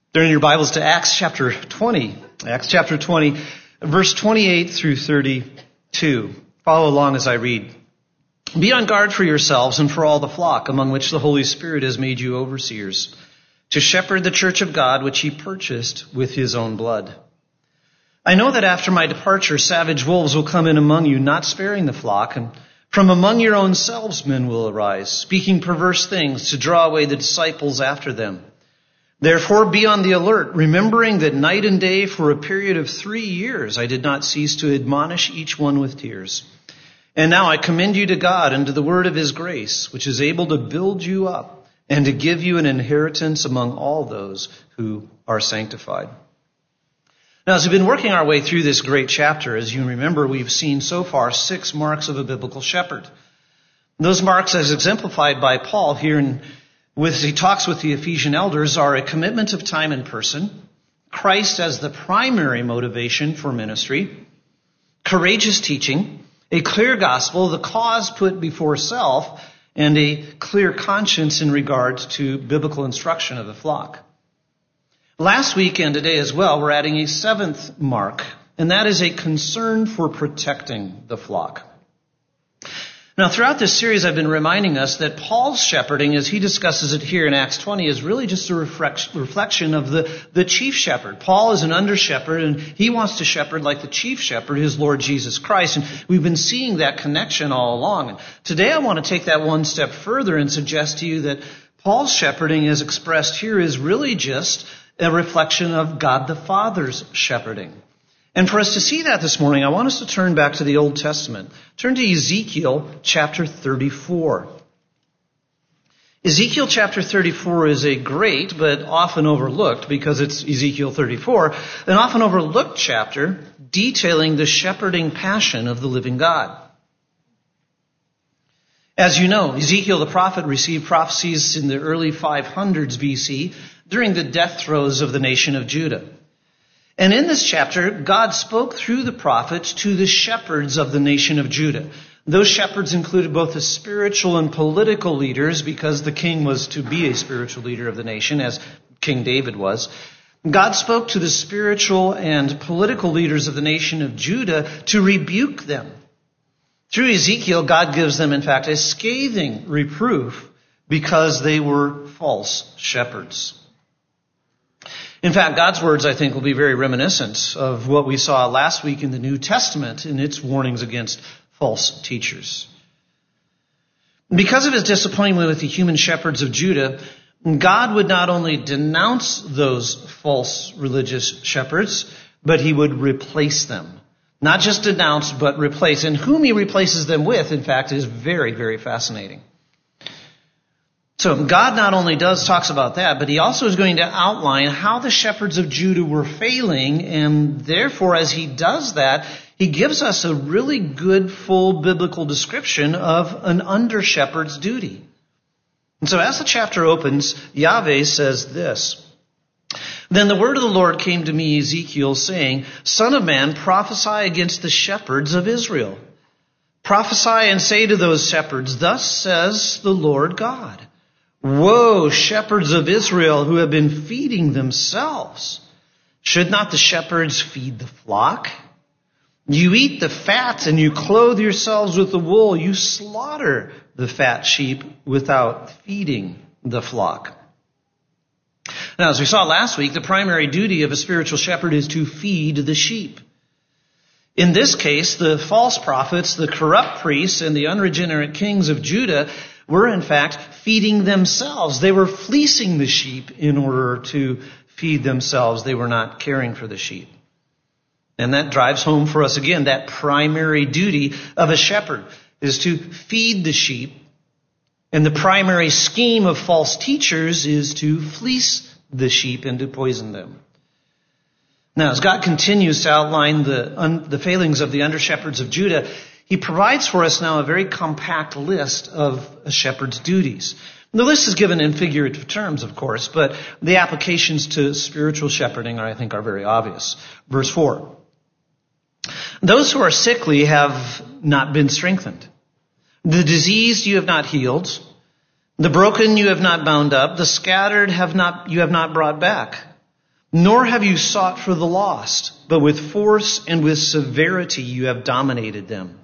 Turn your Bibles to Acts chapter 20. Acts chapter 20, verse 28 through 32. Follow along as I read. Be on guard for yourselves and for all the flock, among which the Holy Spirit has made you overseers, to shepherd the church of God, which he purchased with his own blood. I know that after my departure, savage wolves will come in among you, not sparing the flock, and from among your own selves men will arise, speaking perverse things to draw away the disciples after them. Therefore be on the alert, remembering that night and day for a period of 3 years I did not cease to admonish each one with tears. And now I commend you to God and to the word of his grace, which is able to build you up and to give you an inheritance among all those who are sanctified. Now, as we've been working our way through this great chapter, as you remember, we've seen so far 6 marks of a biblical shepherd. Those marks, as exemplified by Paul here as he talks with the Ephesian elders, are a commitment of time and person, Christ as the primary motivation for ministry, courageous teaching, a clear gospel, the cause put before self, and a clear conscience in regards to biblical instruction of the flock. Last week and today as well, we're adding a 7th mark, and that is a concern for protecting the flock. Now, throughout this series, I've been reminding us that Paul's shepherding, as he discusses it here in Acts 20, is really just a reflection of the chief shepherd. Paul is an under-shepherd, and he wants to shepherd like the chief shepherd, his Lord Jesus Christ. And we've been seeing that connection all along. And today, I want to take that one step further and suggest to you that Paul's shepherding, as expressed here, is really just a reflection of God the Father's shepherding. And for us to see that this morning, I want us to turn back to the Old Testament. Turn to Ezekiel chapter 34. Ezekiel chapter 34 is a great but often overlooked, because it's Ezekiel 34, an often overlooked chapter detailing the shepherding passion of the living God. As you know, Ezekiel the prophet received prophecies in the early 500s BC during the death throes of the nation of Judah. And in this chapter, God spoke through the prophets to the shepherds of the nation of Judah. Those shepherds included both the spiritual and political leaders, because the king was to be a spiritual leader of the nation, as King David was. God spoke to the spiritual and political leaders of the nation of Judah to rebuke them. Through Ezekiel, God gives them, in fact, a scathing reproof because they were false shepherds. In fact, God's words, I think, will be very reminiscent of what we saw last week in the New Testament in its warnings against false teachers. Because of his disappointment with the human shepherds of Judah, God would not only denounce those false religious shepherds, but he would replace them. Not just denounce, but replace. And whom he replaces them with, in fact, is very, very fascinating. So God not only talks about that, but he also is going to outline how the shepherds of Judah were failing, and therefore, as he does that, he gives us a really good, full biblical description of an under-shepherd's duty. And so as the chapter opens, Yahweh says this: Then the word of the Lord came to me, Ezekiel, saying, Son of man, prophesy against the shepherds of Israel. Prophesy and say to those shepherds, Thus says the Lord God. Woe, shepherds of Israel who have been feeding themselves. Should not the shepherds feed the flock? You eat the fat and you clothe yourselves with the wool. You slaughter the fat sheep without feeding the flock. Now, as we saw last week, the primary duty of a spiritual shepherd is to feed the sheep. In this case, the false prophets, the corrupt priests, and the unregenerate kings of Judah were in fact feeding themselves. They were fleecing the sheep in order to feed themselves. They were not caring for the sheep. And that drives home for us again that primary duty of a shepherd is to feed the sheep. And the primary scheme of false teachers is to fleece the sheep and to poison them. Now, as God continues to outline the failings of the under-shepherds of Judah, he provides for us now a very compact list of a shepherd's duties. The list is given in figurative terms, of course, but the applications to spiritual shepherding, I think, are very obvious. Verse 4. Those who are sickly have not been strengthened. The diseased you have not healed. The broken you have not bound up. The scattered you have not brought back. Nor have you sought for the lost, but with force and with severity you have dominated them.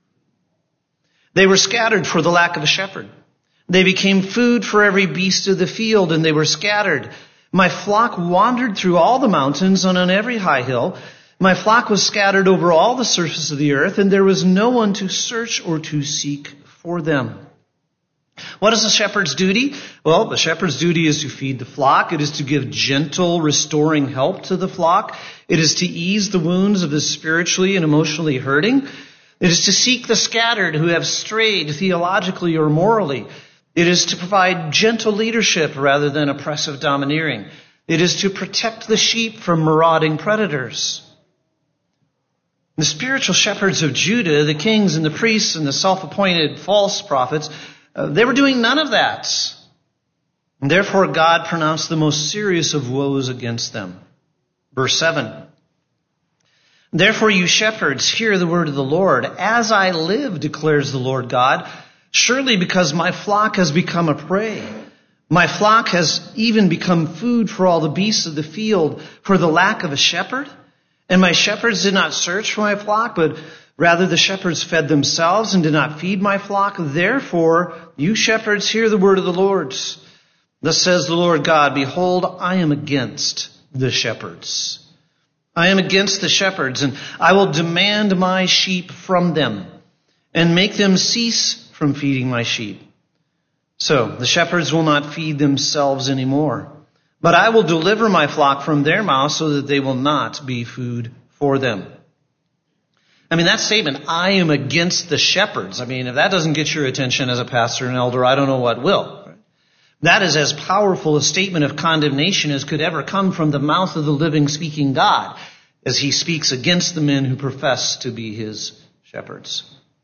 They were scattered for the lack of a shepherd. They became food for every beast of the field, and they were scattered. My flock wandered through all the mountains and on every high hill. My flock was scattered over all the surface of the earth, and there was no one to search or to seek for them. What is the shepherd's duty? Well, the shepherd's duty is to feed the flock. It is to give gentle, restoring help to the flock. It is to ease the wounds of the spiritually and emotionally hurting. It is to seek the scattered who have strayed theologically or morally. It is to provide gentle leadership rather than oppressive domineering. It is to protect the sheep from marauding predators. The spiritual shepherds of Judah, the kings and the priests and the self-appointed false prophets, they were doing none of that. And therefore God pronounced the most serious of woes against them. Verse 7. Therefore you shepherds, hear the word of the Lord. As I live, declares the Lord God, surely because my flock has become a prey. My flock has even become food for all the beasts of the field for the lack of a shepherd. And my shepherds did not search for my flock, but rather the shepherds fed themselves and did not feed my flock. Therefore, you shepherds, hear the word of the Lord. Thus says the Lord God, behold, I am against the shepherds. I am against the shepherds, and I will demand my sheep from them and make them cease from feeding my sheep. So the shepherds will not feed themselves anymore, but I will deliver my flock from their mouth so that they will not be food for them. I mean, that statement, I am against the shepherds. I mean, if that doesn't get your attention as a pastor and elder, I don't know what will. That is as powerful a statement of condemnation as could ever come from the mouth of the living, speaking God, as he speaks against the men who profess to be his shepherds.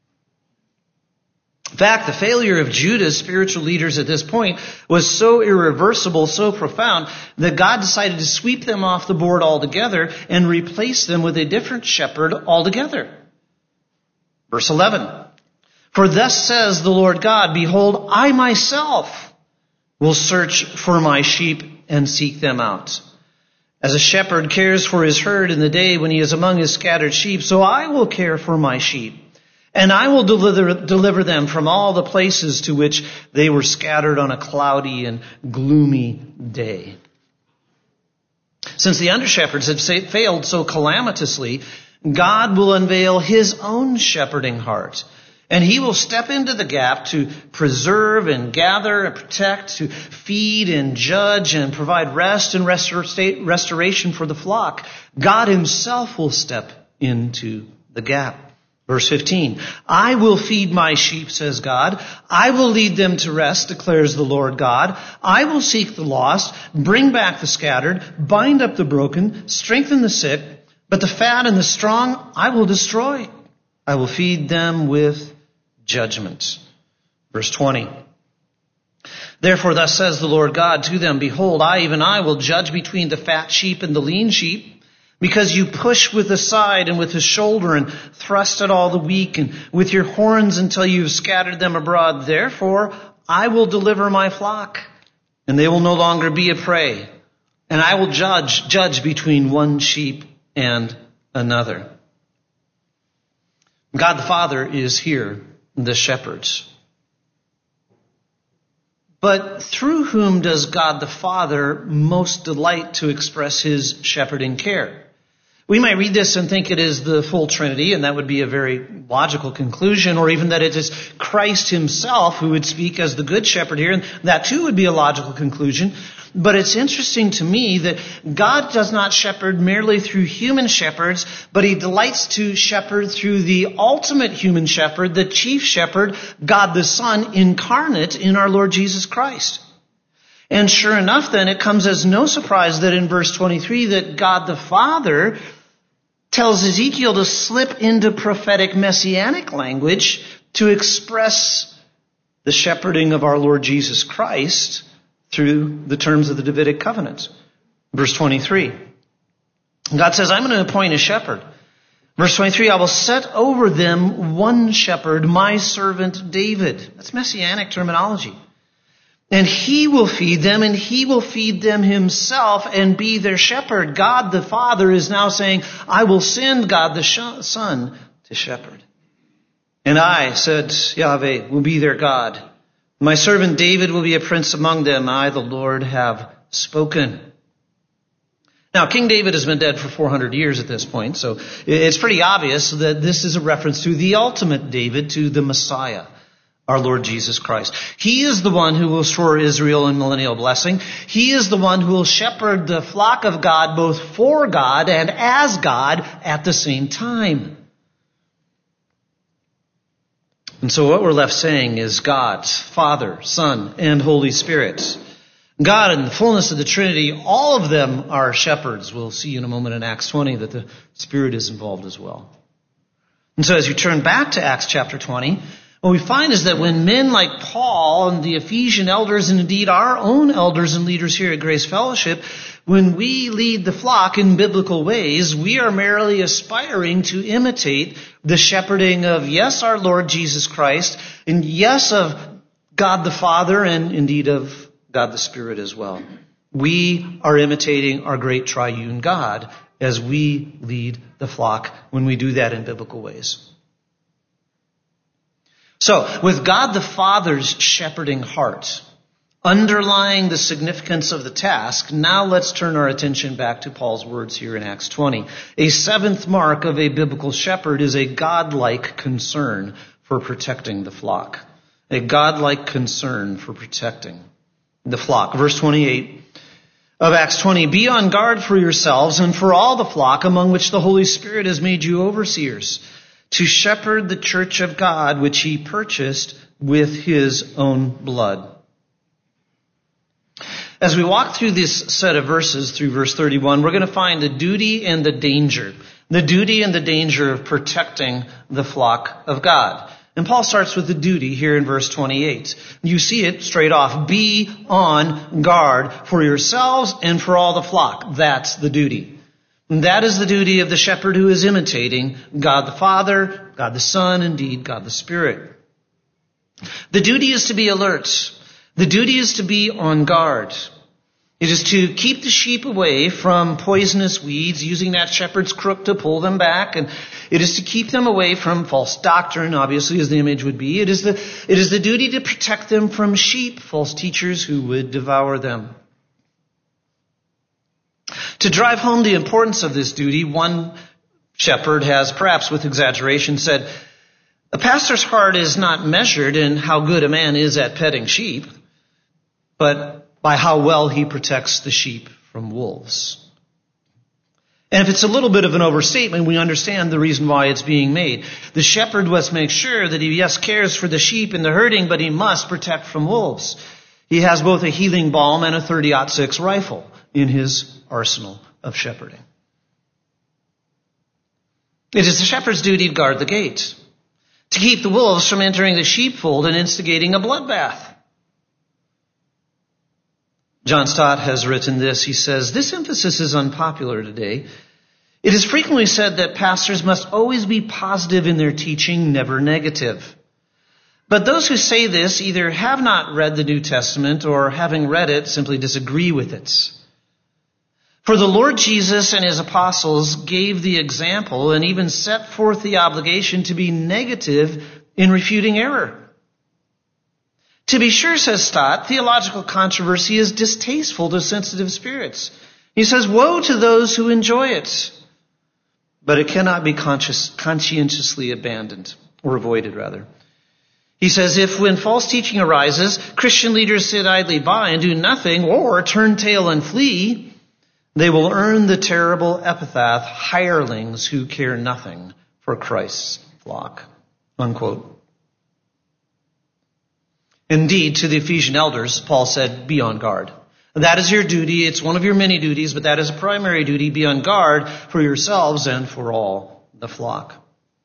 In fact, the failure of Judah's spiritual leaders at this point was so irreversible, so profound, that God decided to sweep them off the board altogether and replace them with a different shepherd altogether. Verse 11. For thus says the Lord God, behold, I myself will search for my sheep and seek them out. As a shepherd cares for his herd in the day when he is among his scattered sheep, so I will care for my sheep. And I will deliver them from all the places to which they were scattered on a cloudy and gloomy day. Since the under-shepherds had failed so calamitously, God will unveil his own shepherding heart. And he will step into the gap to preserve and gather and protect, to feed and judge and provide rest and restoration for the flock. God himself will step into the gap. Verse 15, I will feed my sheep, says God. I will lead them to rest, declares the Lord God. I will seek the lost, bring back the scattered, bind up the broken, strengthen the sick, but the fat and the strong I will destroy. I will feed them with judgment. Verse 20, therefore thus says the Lord God to them, behold, even I will judge between the fat sheep and the lean sheep. Because you push with the side and with the shoulder and thrust at all the weak and with your horns until you've scattered them abroad. Therefore, I will deliver my flock and they will no longer be a prey. And I will judge between one sheep and another. God the Father is here, the shepherds. But through whom does God the Father most delight to express his shepherding care? We might read this and think it is the full Trinity, and that would be a very logical conclusion, or even that it is Christ himself who would speak as the good shepherd here, and that too would be a logical conclusion. But it's interesting to me that God does not shepherd merely through human shepherds, but he delights to shepherd through the ultimate human shepherd, the chief shepherd, God the Son, incarnate in our Lord Jesus Christ. And sure enough, then, it comes as no surprise that in verse 23 that God the Father tells Ezekiel to slip into prophetic messianic language to express the shepherding of our Lord Jesus Christ through the terms of the Davidic covenant. Verse 23. God says, I'm going to appoint a shepherd. Verse 23, I will set over them one shepherd, my servant David. That's messianic terminology. And he will feed them, and he will feed them himself and be their shepherd. God the Father is now saying, I will send God the Son to shepherd. And I, said Yahweh, will be their God. My servant David will be a prince among them. I, the Lord, have spoken. Now, King David has been dead for 400 years at this point, so it's pretty obvious that this is a reference to the ultimate David, to the Messiah, our Lord Jesus Christ. He is the one who will restore Israel in millennial blessing. He is the one who will shepherd the flock of God both for God and as God at the same time. And so what we're left saying is God, Father, Son, and Holy Spirit. God in the fullness of the Trinity, all of them are shepherds. We'll see in a moment in Acts 20 that the Spirit is involved as well. And so as you turn back to Acts chapter 20, what we find is that when men like Paul and the Ephesian elders, and indeed our own elders and leaders here at Grace Fellowship, when we lead the flock in biblical ways, we are merely aspiring to imitate the shepherding of, yes, our Lord Jesus Christ, and yes, of God the Father, and indeed of God the Spirit as well. We are imitating our great triune God as we lead the flock when we do that in biblical ways. So, with God the Father's shepherding heart underlying the significance of the task, now let's turn our attention back to Paul's words here in Acts 20. A seventh mark of a biblical shepherd is a godlike concern for protecting the flock. A godlike concern for protecting the flock. Verse 28 of Acts 20, be on guard for yourselves and for all the flock among which the Holy Spirit has made you overseers, to shepherd the church of God, which he purchased with his own blood. As we walk through this set of verses through verse 31, we're going to find the duty and the danger. The duty and the danger of protecting the flock of God. And Paul starts with the duty here in verse 28. You see it straight off. Be on guard for yourselves and for all the flock. That's the duty. And that is the duty of the shepherd who is imitating God the Father, God the Son, indeed God the Spirit. The duty is to be alert. The duty is to be on guard. It is to keep the sheep away from poisonous weeds, using that shepherd's crook to pull them back. And it is to keep them away from false doctrine, obviously, as the image would be. It is the duty to protect them from sheep, false teachers who would devour them. To drive home the importance of this duty, one shepherd has, perhaps with exaggeration, said, a pastor's heart is not measured in how good a man is at petting sheep, but by how well he protects the sheep from wolves. And if it's a little bit of an overstatement, we understand the reason why it's being made. The shepherd must make sure that he, yes, cares for the sheep and the herding, but he must protect from wolves. He has both a healing balm and a .30-06 rifle in his arsenal of shepherding. It is the shepherd's duty to guard the gate, to keep the wolves from entering the sheepfold and instigating a bloodbath. John Stott has written this. He says, this emphasis is unpopular today. It is frequently said that pastors must always be positive in their teaching, never negative. But those who say this either have not read the New Testament or, having read it, simply disagree with it. For the Lord Jesus and his apostles gave the example and even set forth the obligation to be negative in refuting error. To be sure, says Stott, theological controversy is distasteful to sensitive spirits. He says, woe to those who enjoy it. But it cannot be conscientiously abandoned, or avoided, rather. He says, if when false teaching arises, Christian leaders sit idly by and do nothing, or turn tail and flee, they will earn the terrible epithet, hirelings who care nothing for Christ's flock. Unquote. Indeed, to the Ephesian elders, Paul said, be on guard. That is your duty. It's one of your many duties, but that is a primary duty. Be on guard for yourselves and for all the flock.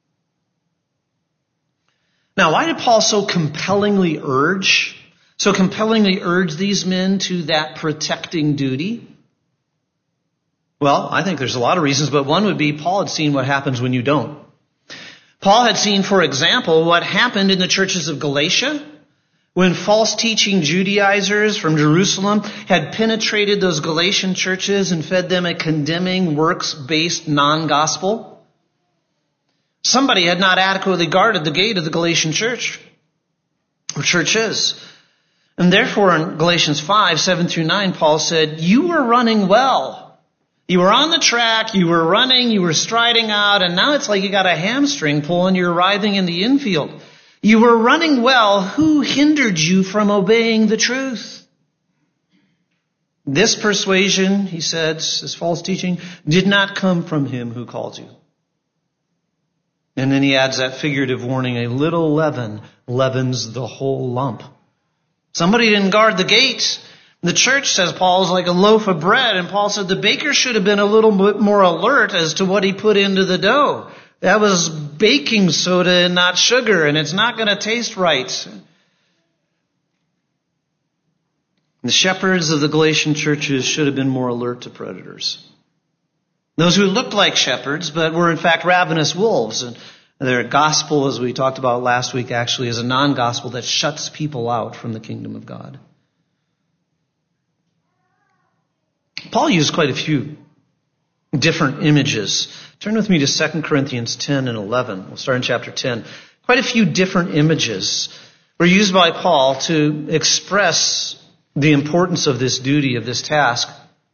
Now, why did Paul so compellingly urge these men to that protecting duty? Well, I think there's a lot of reasons, but one would be Paul had seen what happens when you don't. Paul had seen, for example, what happened in the churches of Galatia when false teaching Judaizers from Jerusalem had penetrated those Galatian churches and fed them a condemning, works-based non-gospel, somebody had not adequately guarded the gate of the Galatian church, or churches. And therefore, in Galatians 5, 7 through 9, Paul said, you were running well. You were on the track, you were running, you were striding out, and now it's like you got a hamstring pull and you're writhing in the infield. You were running well. Who hindered you from obeying the truth? This persuasion, he said, this false teaching, did not come from him who called you. And then he adds that figurative warning, a little leaven leavens the whole lump. Somebody didn't guard the gate. The church, says Paul, is like a loaf of bread. And Paul said the baker should have been a little bit more alert as to what he put into the dough. That was baking soda and not sugar, and it's not going to taste right. The shepherds of the Galatian churches should have been more alert to predators. Those who looked like shepherds, but were in fact ravenous wolves. And their gospel, as we talked about last week, actually is a non-gospel that shuts people out from the kingdom of God. Paul used quite a few different images. Turn with me to 2 Corinthians 10 and 11. We'll start in chapter 10. Quite a few different images were used by Paul to express the importance of this duty, of this task.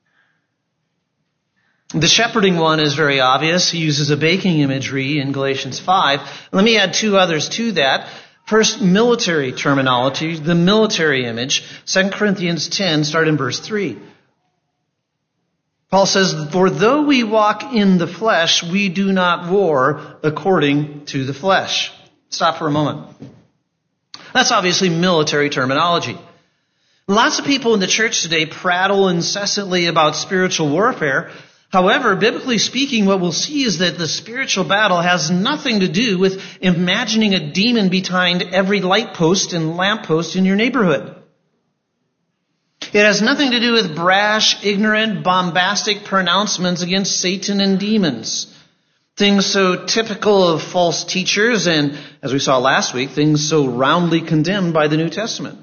The shepherding one is very obvious. He uses a baking imagery in Galatians 5. Let me add two others to that. First, military terminology, the military image. 2 Corinthians 10, start in verse 3. Paul says, for though we walk in the flesh, we do not war according to the flesh. Stop for a moment. That's obviously military terminology. Lots of people in the church today prattle incessantly about spiritual warfare. However, biblically speaking, what we'll see is that the spiritual battle has nothing to do with imagining a demon behind every light post and lamp post in your neighborhood. It has nothing to do with brash, ignorant, bombastic pronouncements against Satan and demons. Things so typical of false teachers and, as we saw last week, things so roundly condemned by the New Testament.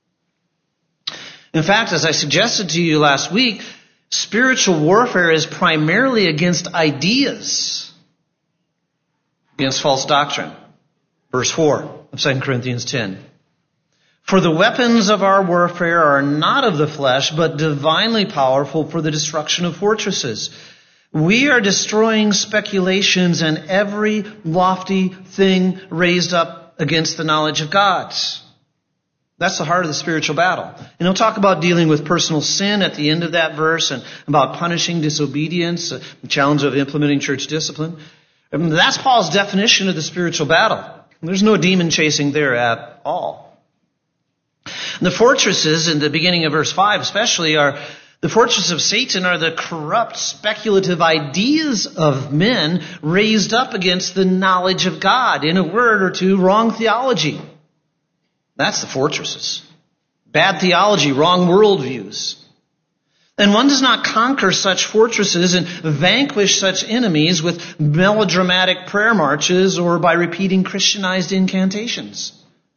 In fact, as I suggested to you last week, spiritual warfare is primarily against ideas, against false doctrine. Verse 4 of 2 Corinthians 10. For the weapons of our warfare are not of the flesh, but divinely powerful for the destruction of fortresses. We are destroying speculations and every lofty thing raised up against the knowledge of God. That's the heart of the spiritual battle. And he'll talk about dealing with personal sin at the end of that verse and about punishing disobedience, the challenge of implementing church discipline. And that's Paul's definition of the spiritual battle. There's no demon chasing there at all. The fortresses in the beginning of verse 5 especially are the fortresses of Satan are the corrupt, speculative ideas of men raised up against the knowledge of God. In a word or two, wrong theology. That's the fortresses. Bad theology, wrong worldviews. And one does not conquer such fortresses and vanquish such enemies with melodramatic prayer marches or by repeating Christianized incantations.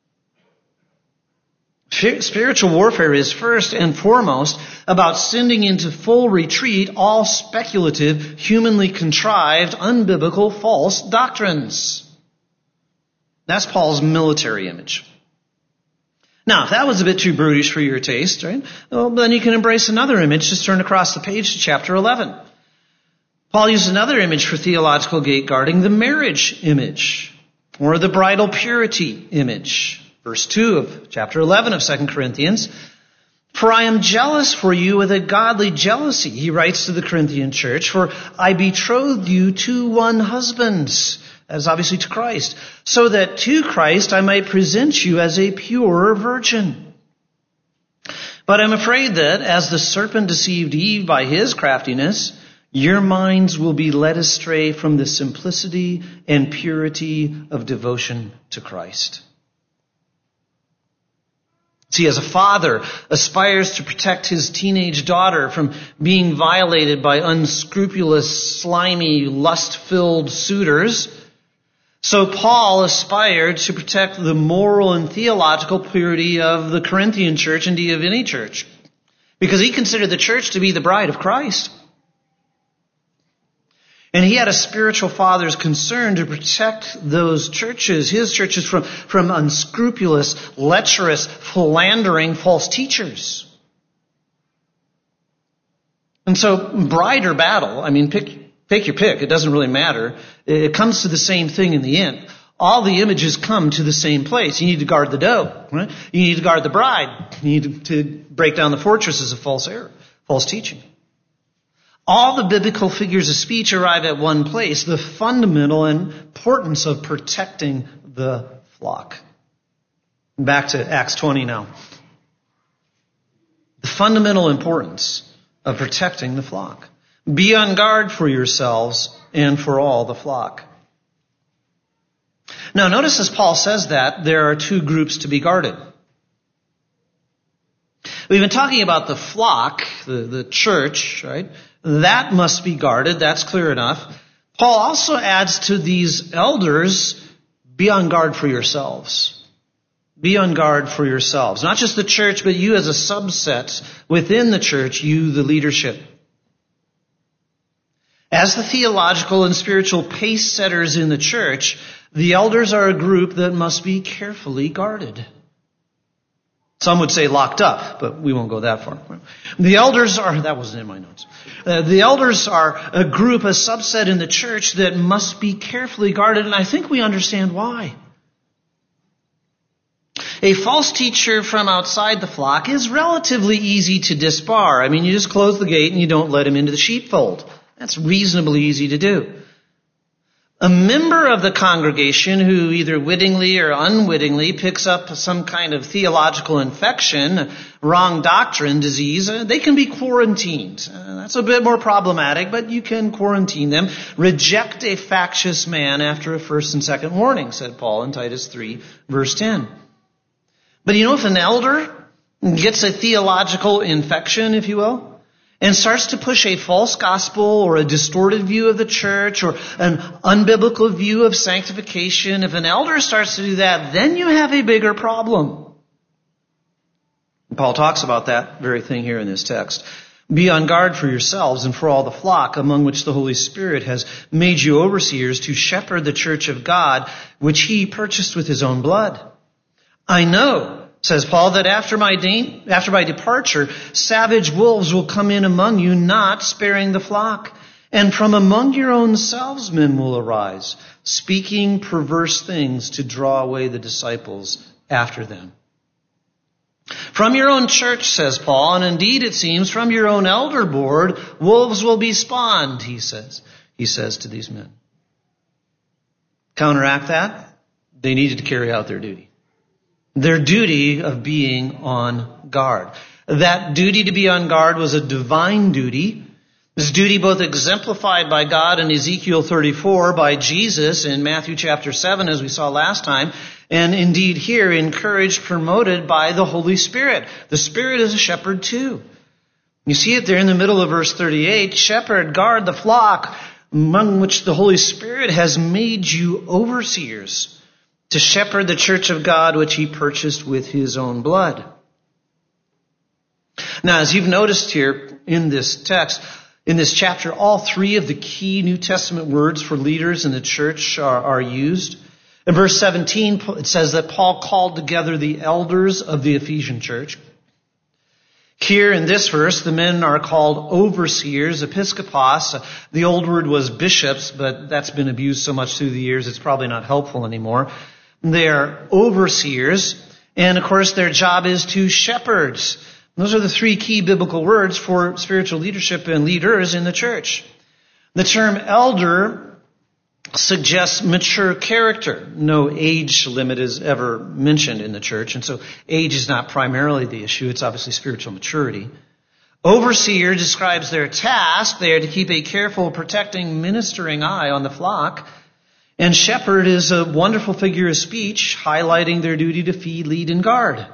Spiritual warfare is first and foremost about sending into full retreat all speculative, humanly contrived, unbiblical, false doctrines. That's Paul's military image. Now, if that was a bit too brutish for your taste, right? Well, then you can embrace another image. Just turn across the page to chapter 11. Paul used another image for theological gate guarding, the marriage image, or the bridal purity image. Verse 2 of chapter 11 of 2 Corinthians. For I am jealous for you with a godly jealousy, he writes to the Corinthian church, for I betrothed you to one husband, that is obviously to Christ, so that to Christ I might present you as a pure virgin. But I'm afraid that as the serpent deceived Eve by his craftiness, your minds will be led astray from the simplicity and purity of devotion to Christ. See, as a father aspires to protect his teenage daughter from being violated by unscrupulous, slimy, lust-filled suitors, So Paul aspired to protect the moral and theological purity of the Corinthian church, indeed of any church, because he considered the church to be the bride of Christ. And he had a spiritual father's concern to protect those churches, his churches, from unscrupulous, lecherous, philandering false teachers. And so, bride or battle, pick your pick. It doesn't really matter. It comes to the same thing in the end. All the images come to the same place. You need to guard the dough, right? You need to guard the bride. You need to break down the fortresses of false error, false teaching. All the biblical figures of speech arrive at one place, the fundamental importance of protecting the flock. Back to Acts 20 now. The fundamental importance of protecting the flock. Be on guard for yourselves and for all the flock. Now notice as Paul says that, there are two groups to be guarded. We've been talking about the flock, the church, right? That must be guarded. That's clear enough. Paul also adds to these elders, be on guard for yourselves. Be on guard for yourselves. Not just the church, but you as a subset within the church, you, the leadership. As the theological and spiritual pace setters in the church, the elders are a group that must be carefully guarded. Some would say locked up, but we won't go that far. The elders are, that wasn't in my notes. The elders are a group, a subset in the church that must be carefully guarded, and I think we understand why. A false teacher from outside the flock is relatively easy to disbar. You just close the gate and you don't let him into the sheepfold. That's reasonably easy to do. A member of the congregation who either wittingly or unwittingly picks up some kind of theological infection, wrong doctrine, disease, they can be quarantined. That's a bit more problematic, but you can quarantine them. Reject a factious man after a first and second warning, said Paul in Titus 3, verse 10. But if an elder gets a theological infection, if you will, and starts to push a false gospel or a distorted view of the church or an unbiblical view of sanctification, if an elder starts to do that, then you have a bigger problem. And Paul talks about that very thing here in this text. Be on guard for yourselves and for all the flock among which the Holy Spirit has made you overseers to shepherd the church of God, which he purchased with his own blood. I know, says Paul, that after my departure, savage wolves will come in among you, not sparing the flock. And from among your own selves men will arise, speaking perverse things to draw away the disciples after them. From your own church, says Paul, and indeed it seems from your own elder board, wolves will be spawned, he says to these men. Counteract that, they needed to carry out their duty. Their duty of being on guard. That duty to be on guard was a divine duty. This duty both exemplified by God in Ezekiel 34, by Jesus in Matthew chapter 7, as we saw last time, and indeed here encouraged, promoted by the Holy Spirit. The Spirit is a shepherd too. You see it there in the middle of verse 38, shepherd, guard the flock, among which the Holy Spirit has made you overseers, to shepherd the church of God, which he purchased with his own blood. Now, as you've noticed here in this text, in this chapter, all three of the key New Testament words for leaders in the church are used. In verse 17, it says that Paul called together the elders of the Ephesian church. Here in this verse, the men are called overseers, episkopos. The old word was bishops, but that's been abused so much through the years, it's probably not helpful anymore. They are overseers, and of course their job is to shepherd. Those are the three key biblical words for spiritual leadership and leaders in the church. The term elder suggests mature character. No age limit is ever mentioned in the church, and so age is not primarily the issue. It's obviously spiritual maturity. Overseer describes their task. They are to keep a careful, protecting, ministering eye on the flock. And shepherd is a wonderful figure of speech, highlighting their duty to feed, lead, and guard.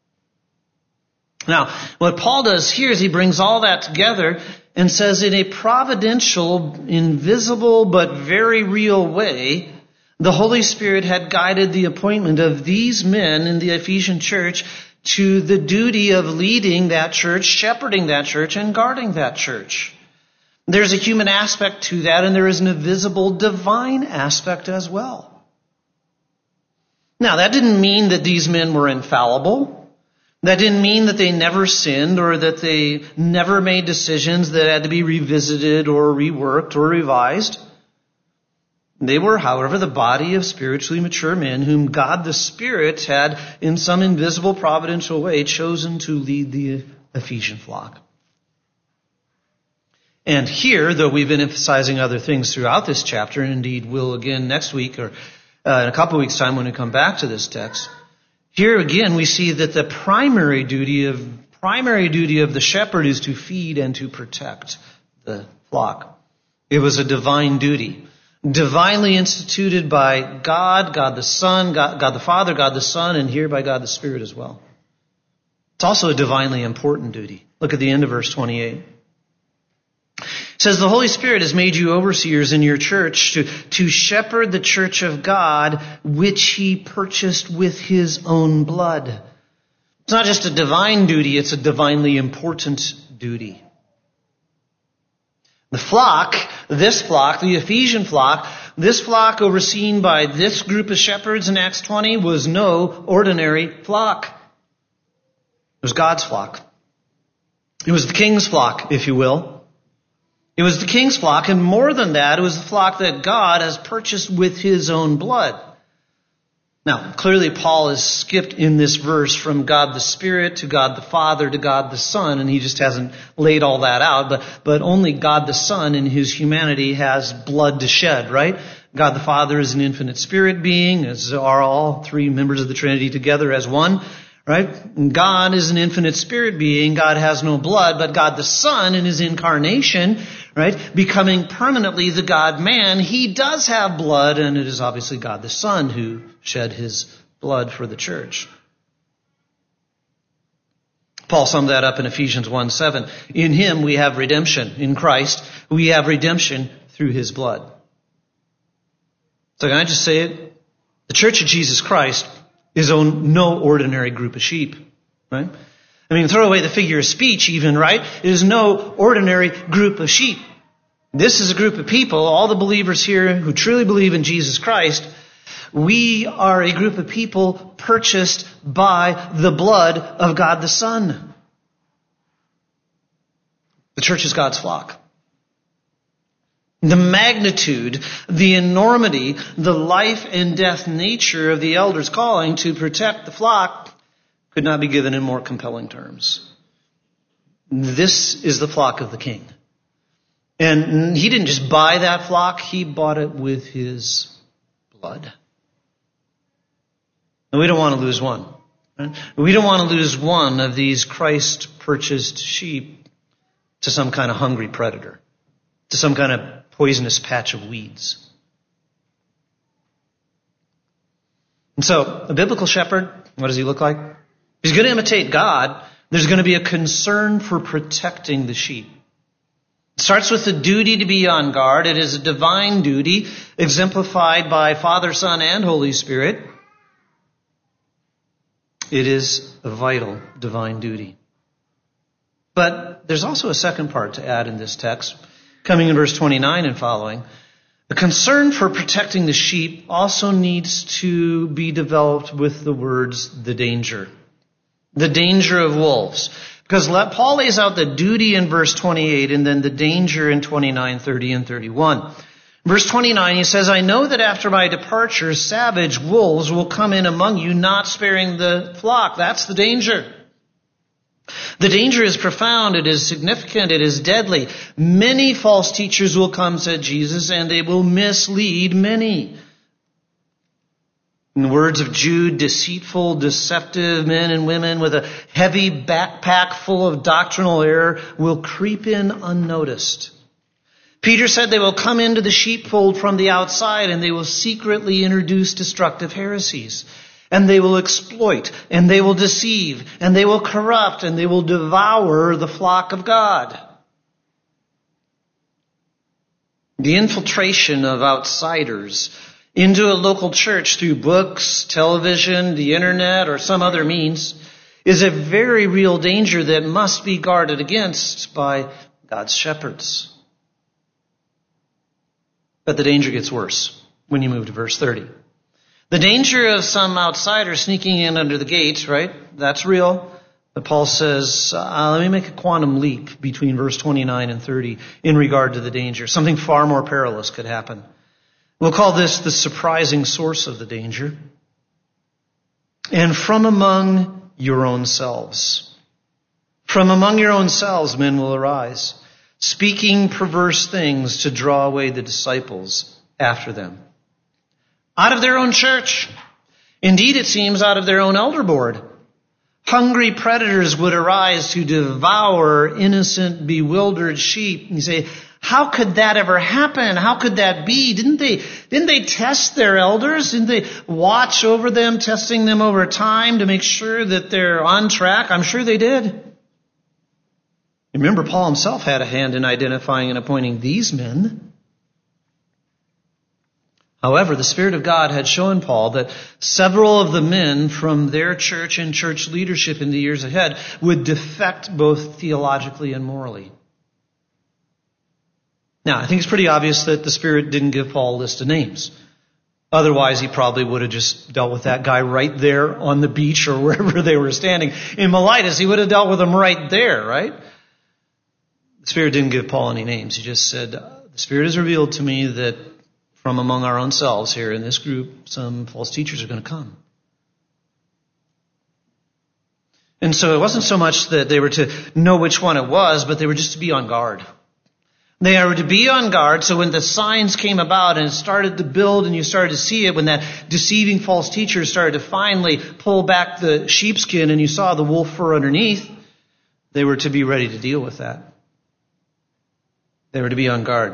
Now, what Paul does here is he brings all that together and says in a providential, invisible, but very real way, The Holy Spirit had guided the appointment of these men in the Ephesian church to the duty of leading that church, shepherding that church, and guarding that church. There's a human aspect to that, and there is a visible divine aspect as well. Now, that didn't mean that these men were infallible. That didn't mean that they never sinned or that they never made decisions that had to be revisited or reworked or revised. They were, however, the body of spiritually mature men whom God the Spirit had, in some invisible providential way, chosen to lead the Ephesian flock. And here, though we've been emphasizing other things throughout this chapter, and indeed will again next week or in a couple of weeks' time when we come back to this text, here again we see that the primary duty of the shepherd is to feed and to protect the flock. It was a divine duty, divinely instituted by God, God the Son, God the Father, God the Son, and here by God the Spirit as well. It's also a divinely important duty. Look at the end of verse 28. It says, the Holy Spirit has made you overseers in your church to shepherd the church of God, which he purchased with his own blood. It's not just a divine duty, it's a divinely important duty. The flock, the Ephesian flock, this flock overseen by this group of shepherds in Acts 20 was no ordinary flock. It was God's flock. It was the king's flock, if you will. It was the king's flock, and more than that, it was the flock that God has purchased with his own blood. Now, clearly Paul has skipped in this verse from God the Spirit to God the Father to God the Son, and he just hasn't laid all that out, but only God the Son in his humanity has blood to shed, right? God the Father is an infinite spirit being, as are all three members of the Trinity together as one. Right? God is an infinite spirit being. God has no blood, but God the Son in his incarnation, right, becoming permanently the God-man, he does have blood, and it is obviously God the Son who shed his blood for the church. Paul summed that up in Ephesians 1:7. In him we have redemption. In Christ we have redemption through his blood. So can I just say it? The Church of Jesus Christ is no ordinary group of sheep, right? I mean, throw away the figure of speech even, right? It is no ordinary group of sheep. This is a group of people, all the believers here who truly believe in Jesus Christ. We are a group of people purchased by the blood of God the Son. The church is God's flock. The magnitude, the enormity, the life and death nature of the elders' calling to protect the flock could not be given in more compelling terms. This is the flock of the King. And he didn't just buy that flock, he bought it with his blood. And we don't want to lose one. Right? We don't want to lose one of these Christ-purchased sheep to some kind of hungry predator, to some kind of poisonous patch of weeds. And so, a biblical shepherd, what does he look like? He's going to imitate God. There's going to be a concern for protecting the sheep. It starts with the duty to be on guard. It is a divine duty exemplified by Father, Son, and Holy Spirit. It is a vital divine duty. But there's also a second part to add in this text. Coming in verse 29 and following, the concern for protecting the sheep also needs to be developed with the words, the danger. The danger of wolves. Because Paul lays out the duty in verse 28 and then the danger in 29, 30, and 31. Verse 29, he says, I know that after my departure, savage wolves will come in among you, not sparing the flock. That's the danger. The danger is profound, it is significant, it is deadly. Many false teachers will come, said Jesus, and they will mislead many. In the words of Jude, deceitful, deceptive men and women with a heavy backpack full of doctrinal error will creep in unnoticed. Peter said they will come into the sheepfold from the outside and they will secretly introduce destructive heresies. And they will exploit, and they will deceive, and they will corrupt, and they will devour the flock of God. The infiltration of outsiders into a local church through books, television, the internet, or some other means is a very real danger that must be guarded against by God's shepherds. But the danger gets worse when you move to verse 30. The danger of some outsider sneaking in under the gate, right? That's real. But Paul says, let me make a quantum leap between verse 29 and 30 in regard to the danger. Something far more perilous could happen. We'll call this the surprising source of the danger. And from among your own selves. From among your own selves men will arise, speaking perverse things to draw away the disciples after them. Out of their own church. Indeed, it seems out of their own elder board. Hungry predators would arise to devour innocent, bewildered sheep. And you say, how could that ever happen? How could that be? Didn't they test their elders? Didn't they watch over them, testing them over time to make sure that they're on track? I'm sure they did. Remember, Paul himself had a hand in identifying and appointing these men. However, the Spirit of God had shown Paul that several of the men from their church and church leadership in the years ahead would defect both theologically and morally. Now, I think it's pretty obvious that the Spirit didn't give Paul a list of names. Otherwise, he probably would have just dealt with that guy right there on the beach or wherever they were standing. In Miletus, he would have dealt with him right there, right? The Spirit didn't give Paul any names. He just said, the Spirit has revealed to me that from among our own selves here in this group, some false teachers are going to come. And so it wasn't so much that they were to know which one it was, but they were just to be on guard. They were to be on guard, so when the signs came about and it started to build and you started to see it, when that deceiving false teacher started to finally pull back the sheepskin and you saw the wolf fur underneath, they were to be ready to deal with that. They were to be on guard.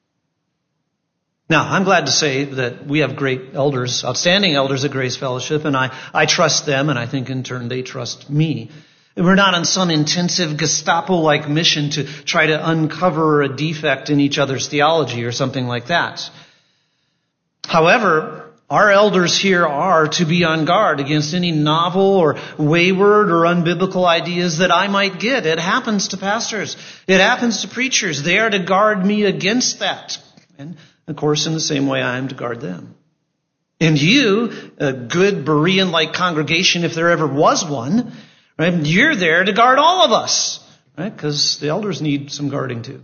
Now, I'm glad to say that we have great elders, outstanding elders at Grace Fellowship, and I trust them, and I think in turn they trust me. And we're not on some intensive Gestapo-like mission to try to uncover a defect in each other's theology or something like that. However, our elders here are to be on guard against any novel or wayward or unbiblical ideas that I might get. It happens to pastors. It happens to preachers. They are to guard me against that. And of course, in the same way, I am to guard them. And you, a good Berean-like congregation, if there ever was one, right, you're there to guard all of us, right? Because the elders need some guarding too.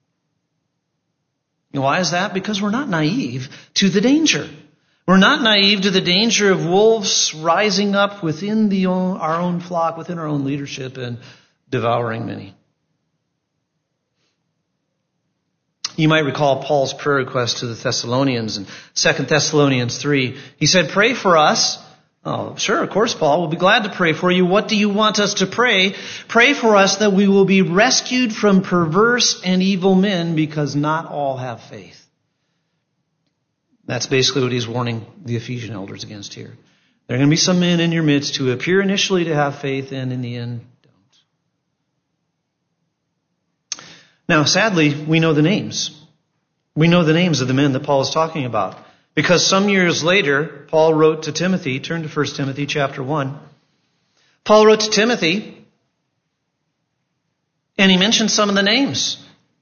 And why is that? Because we're not naive to the danger. We're not naive to the danger of wolves rising up within our own flock, within our own leadership, and devouring many. You might recall Paul's prayer request to the Thessalonians in 2 Thessalonians 3. He said, pray for us. Oh, sure, of course, Paul. We'll be glad to pray for you. What do you want us to pray? Pray for us that we will be rescued from perverse and evil men, because not all have faith. That's basically what he's warning the Ephesian elders against here. There are going to be some men in your midst who appear initially to have faith and in the end don't. Now, sadly, we know the names. We know the names of the men that Paul is talking about. Because some years later, Paul wrote to Timothy, turn to 1 Timothy chapter 1. Paul wrote to Timothy, and he mentioned some of the names.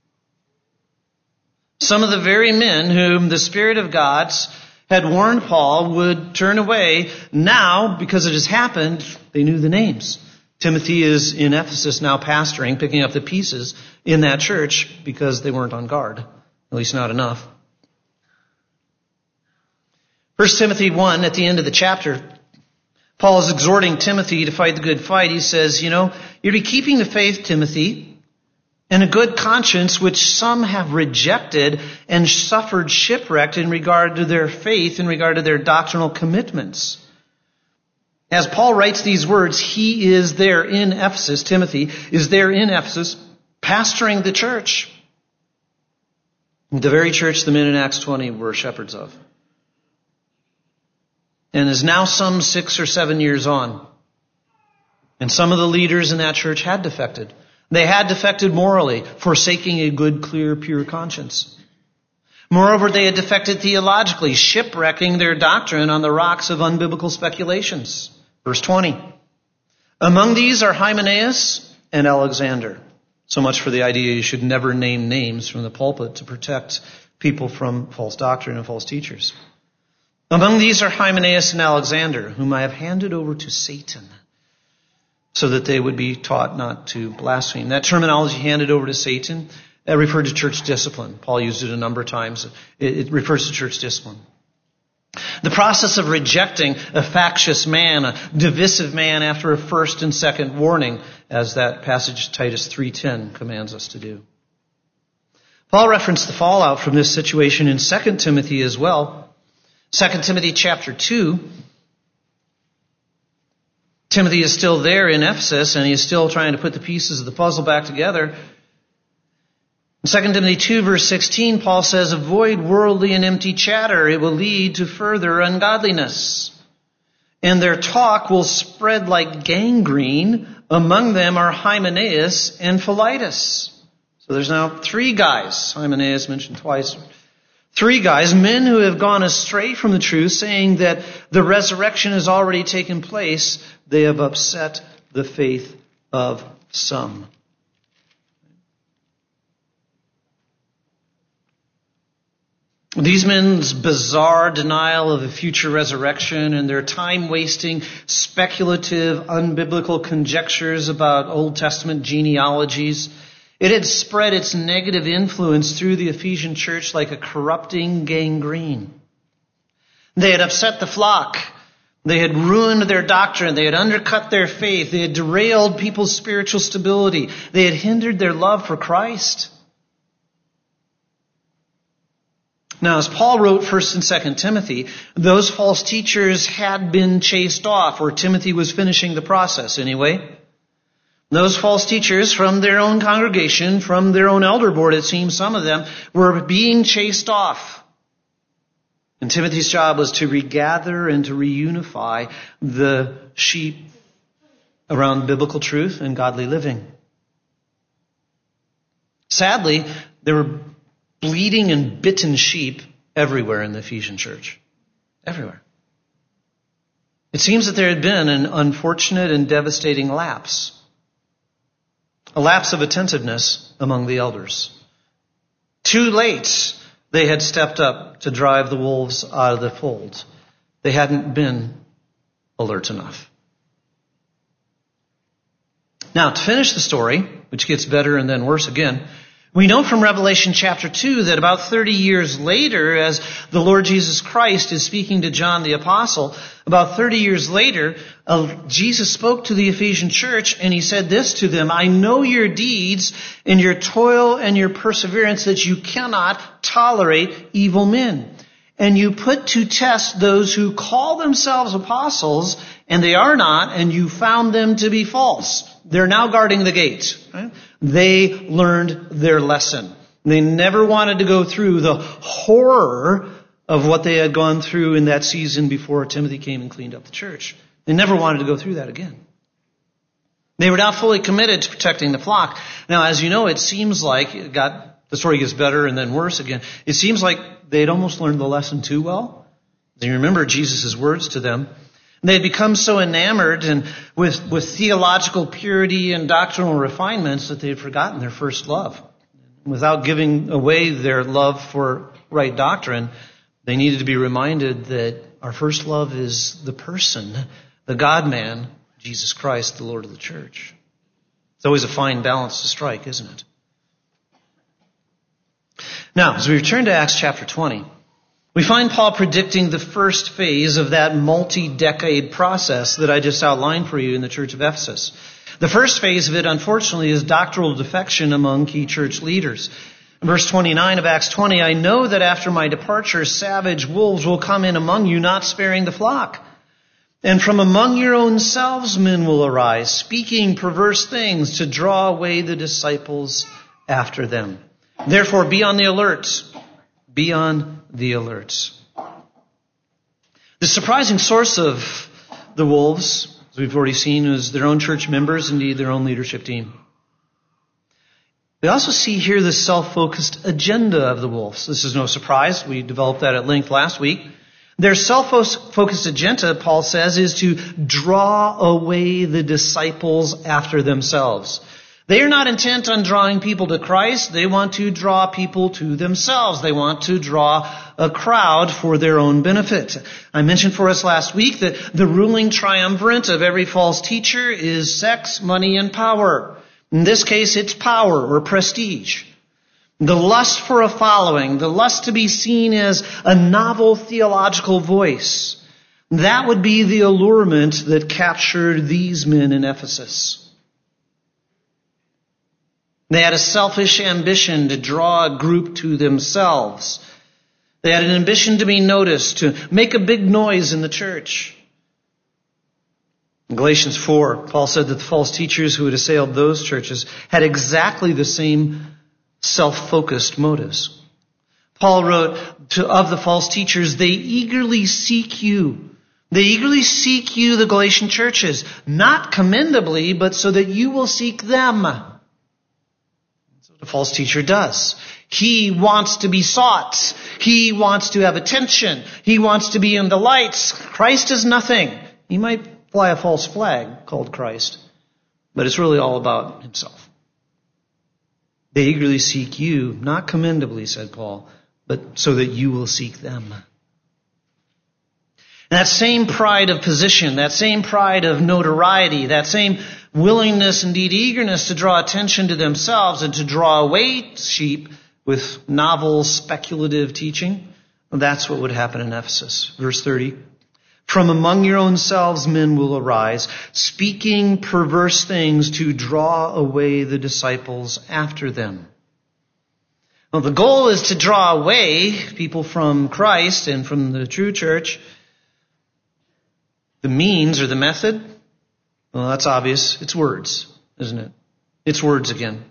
Some of the very men whom the Spirit of God had warned Paul would turn away. Now, because it has happened, they knew the names. Timothy is in Ephesus now pastoring, picking up the pieces in that church because they weren't on guard, at least not enough. 1 Timothy 1, at the end of the chapter, Paul is exhorting Timothy to fight the good fight. He says, you're to be keeping the faith, Timothy, and a good conscience, which some have rejected and suffered shipwrecked in regard to their faith, in regard to their doctrinal commitments. As Paul writes these words, he is there in Ephesus, Timothy is there in Ephesus, pastoring the church. The very church the men in Acts 20 were shepherds of. And is now some 6 or 7 years on. And some of the leaders in that church had defected. They had defected morally, forsaking a good, clear, pure conscience. Moreover, they had defected theologically, shipwrecking their doctrine on the rocks of unbiblical speculations. Verse 20. Among these are Hymenaeus and Alexander. So much for the idea you should never name names from the pulpit to protect people from false doctrine and false teachers. Among these are Hymenaeus and Alexander, whom I have handed over to Satan, so that they would be taught not to blaspheme. That terminology, handed over to Satan, referred to church discipline. Paul used it a number of times. It refers to church discipline. The process of rejecting a factious man, a divisive man after a first and second warning, as that passage Titus 3:10 commands us to do. Paul referenced the fallout from this situation in 2 Timothy as well. 2 Timothy chapter 2. Timothy is still there in Ephesus, and he is still trying to put the pieces of the puzzle back together. In 2 Timothy 2, verse 16, Paul says, avoid worldly and empty chatter. It will lead to further ungodliness. And their talk will spread like gangrene. Among them are Hymenaeus and Philetus. So there's now 3 guys. Hymenaeus mentioned twice. 3 guys, men who have gone astray from the truth, saying that the resurrection has already taken place. They have upset the faith of some. These men's bizarre denial of a future resurrection and their time-wasting, speculative, unbiblical conjectures about Old Testament genealogies, it had spread its negative influence through the Ephesian church like a corrupting gangrene. They had upset the flock. They had ruined their doctrine. They had undercut their faith. They had derailed people's spiritual stability. They had hindered their love for Christ. Now, as Paul wrote 1 and 2 Timothy, those false teachers had been chased off, or Timothy was finishing the process anyway. Those false teachers from their own congregation, from their own elder board, it seems some of them, were being chased off. And Timothy's job was to regather and to reunify the sheep around biblical truth and godly living. Sadly, there were bleeding and bitten sheep everywhere in the Ephesian church. Everywhere. It seems that there had been an unfortunate and devastating lapse. A lapse of attentiveness among the elders. Too late, they had stepped up to drive the wolves out of the fold. They hadn't been alert enough. Now, to finish the story, which gets better and then worse again, we know from Revelation chapter 2 that about 30 years later, as the Lord Jesus Christ is speaking to John the Apostle, about 30 years later, Jesus spoke to the Ephesian church and he said this to them, I know your deeds and your toil and your perseverance, that you cannot tolerate evil men. And you put to test those who call themselves apostles, and they are not, and you found them to be false. They're now guarding the gate. Right? They learned their lesson. They never wanted to go through the horror of what they had gone through in that season before Timothy came and cleaned up the church. They never wanted to go through that again. They were now fully committed to protecting the flock. Now, as you know, it seems like the story gets better and then worse again. It seems like they'd almost learned the lesson too well. You remember Jesus' words to them. They had become so enamored and with theological purity and doctrinal refinements that they had forgotten their first love. Without giving away their love for right doctrine, they needed to be reminded that our first love is the person, the God-man, Jesus Christ, the Lord of the church. It's always a fine balance to strike, isn't it? Now, as we return to Acts chapter 20, we find Paul predicting the first phase of that multi-decade process that I just outlined for you in the church of Ephesus. The first phase of it, unfortunately, is doctrinal defection among key church leaders. In verse 29 of Acts 20, I know that after my departure, savage wolves will come in among you, not sparing the flock. And from among your own selves men will arise, speaking perverse things to draw away the disciples after them. Therefore, be on the alert. Be on the alert. The surprising source of the wolves, as we've already seen, is their own church members, indeed their own leadership team. We also see here the self-focused agenda of the wolves. This is no surprise. We developed that at length last week. Their self-focused agenda, Paul says, is to draw away the disciples after themselves. They are not intent on drawing people to Christ. They want to draw people to themselves. They want to draw a crowd for their own benefit. I mentioned for us last week that the ruling triumvirate of every false teacher is sex, money, and power. In this case, it's power or prestige. The lust for a following, the lust to be seen as a novel theological voice. That would be the allurement that captured these men in Ephesus. They had a selfish ambition to draw a group to themselves. They had an ambition to be noticed, to make a big noise in the church. In Galatians 4, Paul said that the false teachers who had assailed those churches had exactly the same self-focused motives. Paul wrote of the false teachers, they eagerly seek you. They eagerly seek you, the Galatian churches, not commendably, but so that you will seek them. That's what a false teacher does. He wants to be sought. He wants to have attention. He wants to be in the lights. Christ is nothing. He might fly a false flag called Christ, but it's really all about himself. They eagerly seek you, not commendably, said Paul, but so that you will seek them. And that same pride of position, that same pride of notoriety, that same willingness, indeed eagerness to draw attention to themselves and to draw away sheep with novel speculative teaching, that's what would happen in Ephesus. Verse 30. From among your own selves men will arise, speaking perverse things to draw away the disciples after them. Well, the goal is to draw away people from Christ and from the true church. The means or the method, well, that's obvious. It's words, isn't it? It's words again.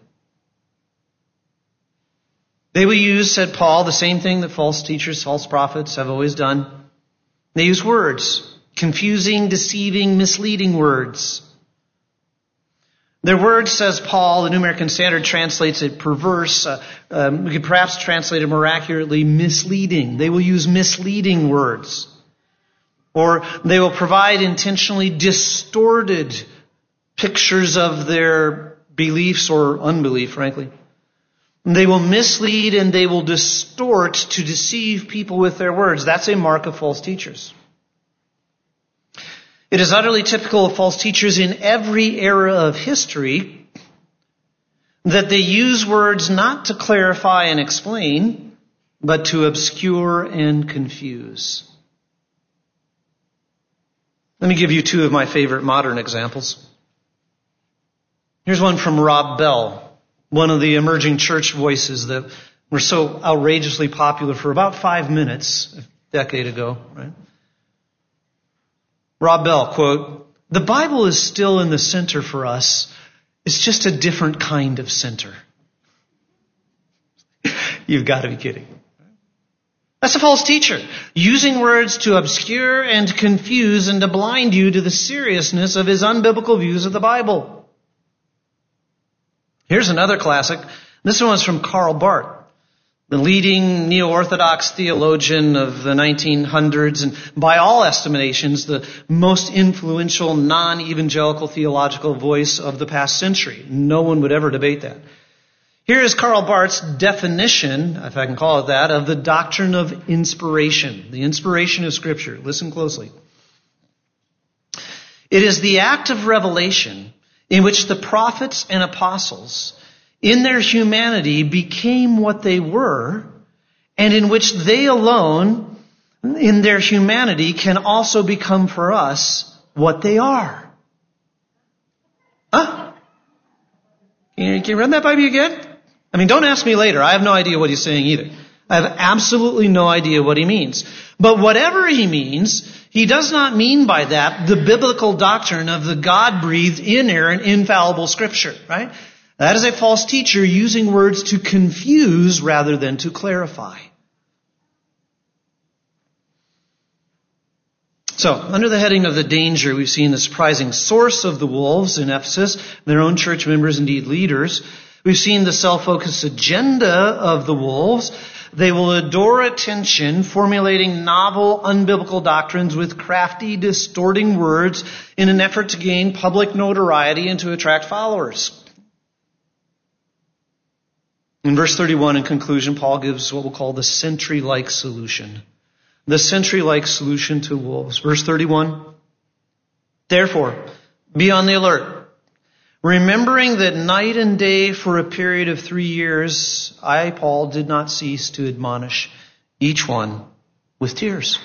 They will use, said Paul, the same thing that false teachers, false prophets have always done. They use words, confusing, deceiving, misleading words. Their words, says Paul, the New American Standard translates it perverse. We could perhaps translate it more accurately, misleading. They will use misleading words. Or they will provide intentionally distorted pictures of their beliefs or unbelief, frankly. They will mislead and they will distort to deceive people with their words. That's a mark of false teachers. It is utterly typical of false teachers in every era of history that they use words not to clarify and explain, but to obscure and confuse. Let me give you two of my favorite modern examples. Here's one from Rob Bell, one of the emerging church voices that were so outrageously popular for about 5 minutes a decade ago, right? Rob Bell, quote, "The Bible is still in the center for us. It's just a different kind of center." You've got to be kidding. That's a false teacher, using words to obscure and confuse and to blind you to the seriousness of his unbiblical views of the Bible. Here's another classic. This one's from Karl Barth, the leading neo-Orthodox theologian of the 1900s, and by all estimations, the most influential non-evangelical theological voice of the past century. No one would ever debate that. Here is Karl Barth's definition, if I can call it that, of the doctrine of inspiration, the inspiration of Scripture. Listen closely. It is the act of revelation in which the prophets and apostles, in their humanity, became what they were, and in which they alone, in their humanity, can also become for us what they are. Huh? Can you run that by me again? I mean, don't ask me later. I have no idea what he's saying either. I have absolutely no idea what he means. But whatever he means, he does not mean by that the biblical doctrine of the God-breathed, inerrant, infallible Scripture, right? That is a false teacher using words to confuse rather than to clarify. So, under the heading of the danger, we've seen the surprising source of the wolves in Ephesus, their own church members, indeed leaders. We've seen the self-focused agenda of the wolves. They will adore attention, formulating novel, unbiblical doctrines with crafty, distorting words in an effort to gain public notoriety and to attract followers. In verse 31, in conclusion, Paul gives what we'll call the sentry-like solution. The sentry-like solution to wolves. Verse 31, therefore, be on the alert, remembering that night and day for a period of 3 years, I, Paul, did not cease to admonish each one with tears.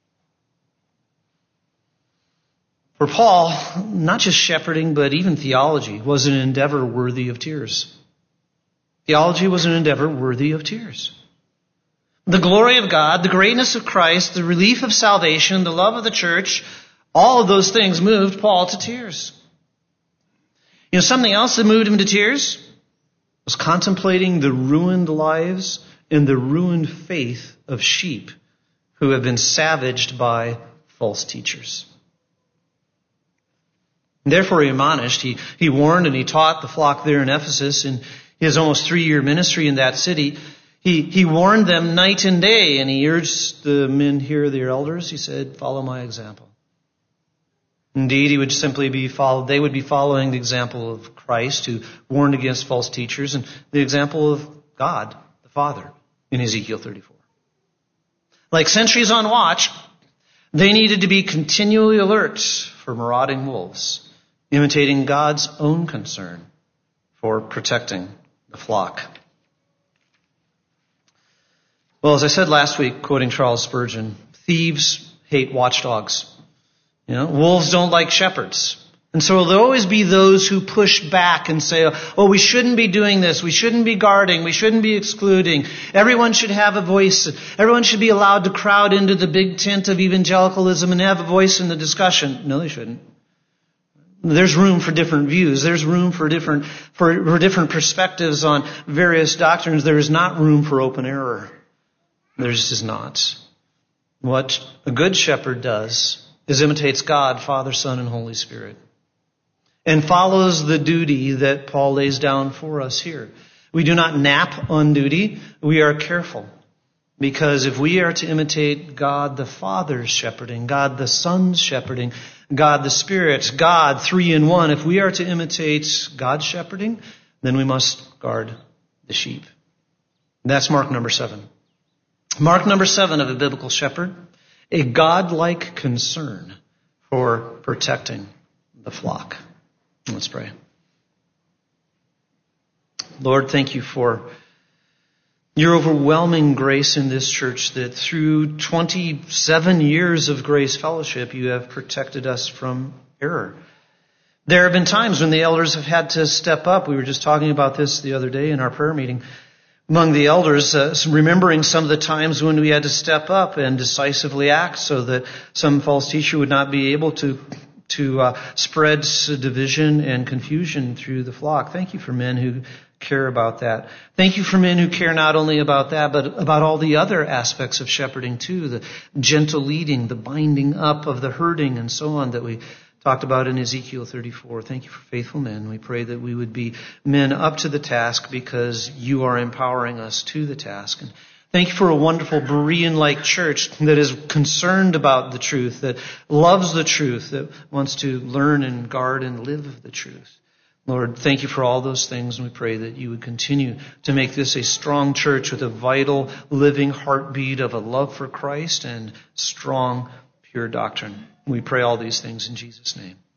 For Paul, not just shepherding, but even theology was an endeavor worthy of tears. Theology was an endeavor worthy of tears. The glory of God, the greatness of Christ, the relief of salvation, the love of the church, all of those things moved Paul to tears. You know, something else that moved him to tears was contemplating the ruined lives and the ruined faith of sheep who have been savaged by false teachers. And therefore he admonished, he warned and he taught the flock there in Ephesus in his almost 3-year ministry in that city. He warned them night and day, and he urged the men here, their elders, he said, follow my example. Indeed, he would simply they would be following the example of Christ, who warned against false teachers, and the example of God, the Father, in Ezekiel 34. Like sentries on watch, they needed to be continually alert for marauding wolves, imitating God's own concern for protecting the flock. Well, as I said last week, quoting Charles Spurgeon, thieves hate watchdogs. You know, wolves don't like shepherds. And so there'll always be those who push back and say, oh, we shouldn't be doing this. We shouldn't be guarding. We shouldn't be excluding. Everyone should have a voice. Everyone should be allowed to crowd into the big tent of evangelicalism and have a voice in the discussion. No, they shouldn't. There's room for different views. There's room for different perspectives on various doctrines. There is not room for open error. There just is not. What a good shepherd does is imitates God, Father, Son, and Holy Spirit, and follows the duty that Paul lays down for us here. We do not nap on duty. We are careful. Because if we are to imitate God the Father's shepherding, God the Son's shepherding, God the Spirit, God 3 in 1, if we are to imitate God's shepherding, then we must guard the sheep. And that's mark number 7. Mark number 7 of a biblical shepherd, a God-like concern for protecting the flock. Let's pray. Lord, thank you for your overwhelming grace in this church, that through 27 years of Grace Fellowship, you have protected us from error. There have been times when the elders have had to step up. We were just talking about this the other day in our prayer meeting among the elders, remembering some of the times when we had to step up and decisively act so that some false teacher would not be able to spread division and confusion through the flock. Thank you for men who care about that. Thank you for men who care not only about that, but about all the other aspects of shepherding too, the gentle leading, the binding up of the herding, and so on that we talked about in Ezekiel 34. Thank you for faithful men. We pray that we would be men up to the task because you are empowering us to the task. And thank you for a wonderful Berean-like church that is concerned about the truth, that loves the truth, that wants to learn and guard and live the truth. Lord, thank you for all those things, and we pray that you would continue to make this a strong church with a vital, living heartbeat of a love for Christ and strong, pure doctrine. We pray all these things in Jesus' name.